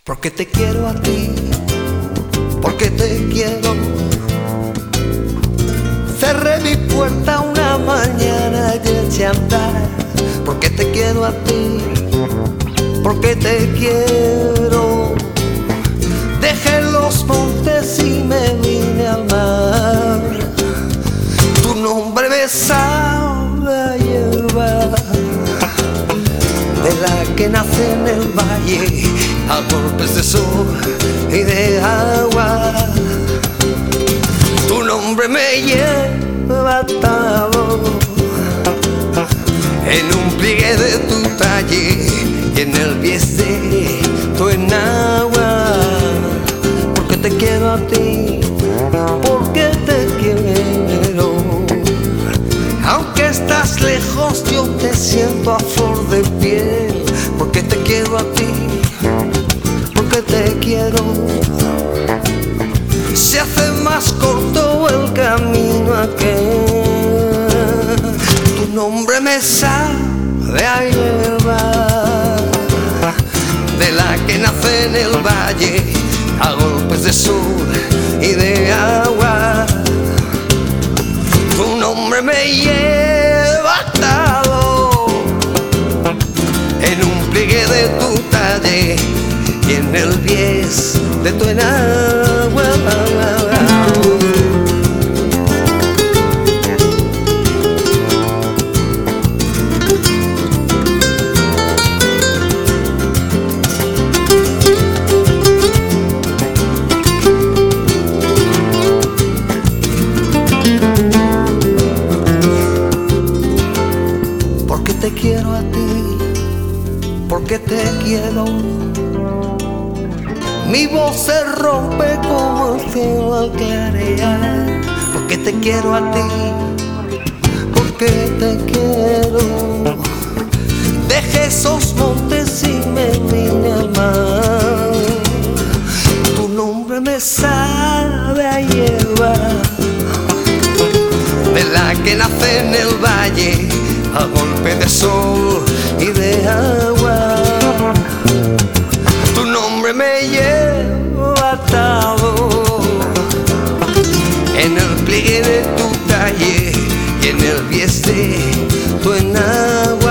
Porque te quiero a ti, porque te quiero. Cerré mi puerta una mañana y eché a andar. Porque te quiero a ti, porque te quiero. Dejé los montes y me vine al mar. Tu nombre me sabe a hierba, de la que nace en el valle a golpes de sol y de agua. Tu nombre me lleva atado en un pliegue de tu talle y en el bies de tu enagua. Porque te quiero a ti, porque te quiero. Aunque estás lejos, yo te siento a flor de piel. Porque te quiero a ti, porque te quiero. Se hace más corto el camino aquel. Tu nombre me sabe a hierba, de la que nace en el valle a golpes de sol y de agua. Tu nombre me lleva atado en un pliegue de tu talle y en el bies de tu enagua. Porque te quiero a ti, porque te quiero. Mi voz se rompe como el cielo al clarear. Porque te quiero a ti, porque te quiero. Dejé esos montes y me vine al mar. Tu nombre me sabe a hierba, de la que nace en el valle a golpe de sol y de agua. Tu nombre me lleva atado en el pliegue de tu talle y en el bies de tu enagua.